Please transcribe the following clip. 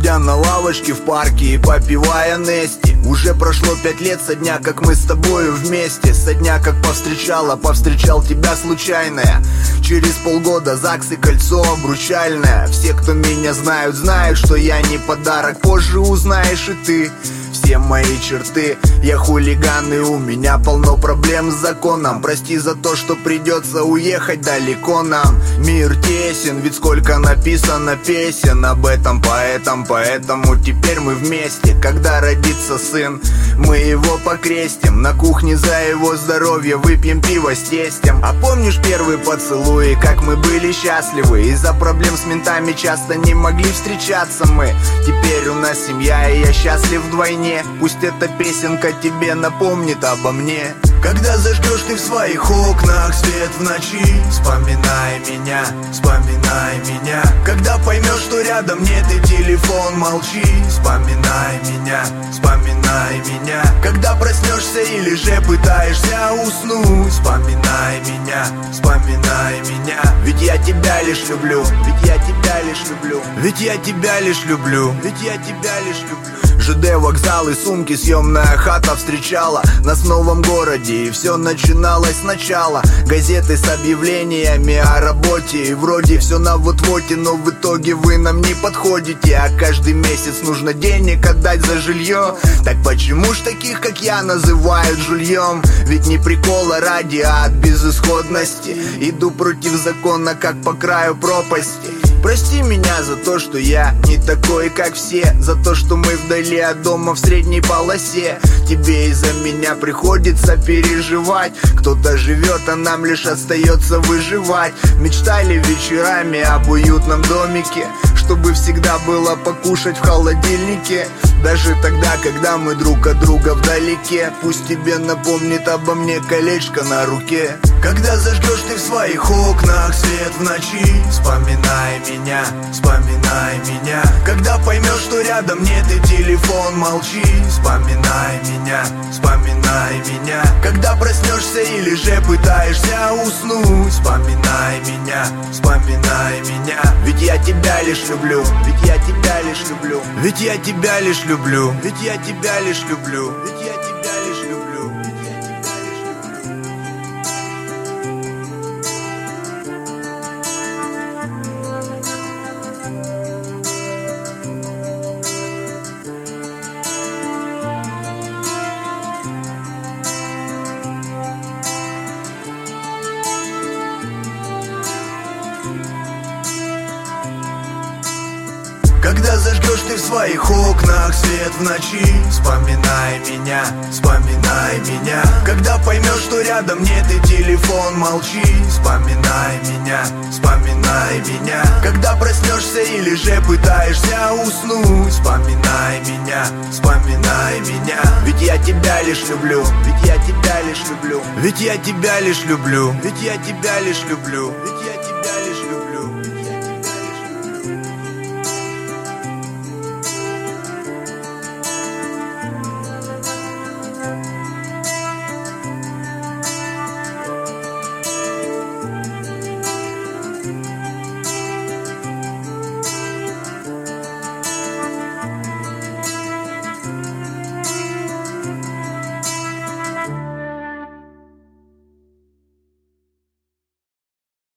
сидя на лавочке в парке и попивая Нести. Уже прошло 5 лет со дня, как мы с тобою вместе, со дня, как повстречал тебя случайная. Через полгода ЗАГС и кольцо обручальное. Все, кто меня знают, знают, что я не подарок. Позже узнаешь и ты все мои черты. Я хулиган, и у меня полно проблем с законом. Прости за то, что придется уехать далеко нам. Мир тесен, ведь сколько написано песен об этом поэтом. Поэтому теперь мы вместе. Когда родится сын, мы его покрестим. На кухне за его здоровье выпьем пиво с тестем. А помнишь первые поцелуи, как мы были счастливы? Из-за проблем с ментами часто не могли встречаться мы. Теперь у нас семья, и я счастлив вдвойне. Пусть эта песенка тебе напомнит обо мне. Когда зажгешь ты в своих окнах свет в ночи, вспоминай меня, вспоминай меня. Когда поймешь, что рядом нет и телефон молчи, вспоминай меня, вспоминай меня. Когда проснешься или же пытаешься уснуть, вспоминай меня, вспоминай меня. Ведь я тебя лишь люблю, ведь я тебя лишь люблю, ведь я тебя лишь люблю, ведь я тебя лишь люблю. ЖД, вокзал и сумки, съемная хата встречала нас в новом городе, и все начиналось сначала. Газеты с объявлениями о работе, и вроде все на вот-воте, но в итоге вы нам не подходите. А каждый месяц нужно денег отдать за жилье. Так почему ж таких, как я, называют жульем? Ведь не прикола ради, а от безысходности. Иду против закона, как по краю пропасти. Прости меня за то, что я не такой, как все, за то, что мы вдали от дома в средней полосе. Тебе из-за меня приходится переживать. Кто-то живет, а нам лишь остается выживать. Мечтали вечерами об уютном домике, чтобы всегда было покушать в холодильнике. Даже тогда, когда мы друг от друга вдалеке. Пусть тебе напомнит обо мне колечко на руке. Когда зажгешь ты в своих окнах свет в ночи, вспоминай меня, вспоминай меня. Когда поймешь, что рядом нет и телефон молчи, вспоминай меня, вспоминай меня. Когда проснешься или же пытаешься уснуть, вспоминай меня, вспоминай меня. Ведь я тебя лишь люблю, ведь я тебя лишь люблю, ведь я тебя лишь люблю, ведь я тебя лишь люблю, ведь я тебя лишь люблю, ведь я тебя лишь люблю. Когда зажгешь ты в своих окнах свет в ночи, вспоминай меня, вспоминай меня. Когда поймешь, что рядом нет и телефон молчи, вспоминай меня, вспоминай меня. Когда проснешься или же пытаешься уснуть, вспоминай меня, вспоминай меня. Ведь я тебя лишь люблю, ведь я тебя лишь люблю, ведь я тебя лишь люблю, ведь я тебя лишь люблю, ведь я тебя